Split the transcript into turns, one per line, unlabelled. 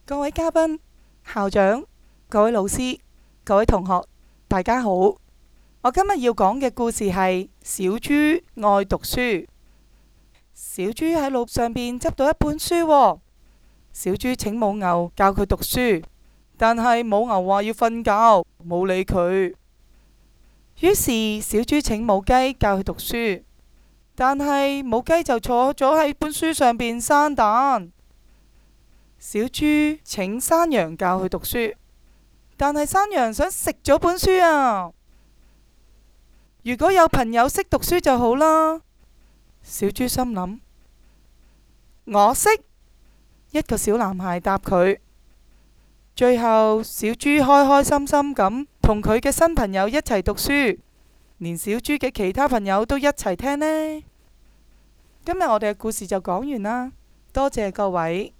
各位嘉賓、校長、各位老師、各位同學，大家好。我今日要講嘅故事係小豬愛讀書。小豬喺路上邊執到一本書喎。小豬請母牛教佢讀書，但係母牛話要瞓覺，冇理佢。於是小豬請母雞教佢讀書，但係母雞就坐咗喺本書上邊生蛋。小豬請山羊教佢讀書，但係山羊想食咗本書啊！如果有朋友識讀書就好啦。小豬心諗，我識。一個小男孩答佢。最後小豬開開心心咁同佢嘅新朋友一齊讀書，連小豬嘅其他朋友都一齊聽呢。今日我哋嘅故事就講完啦，多謝各位。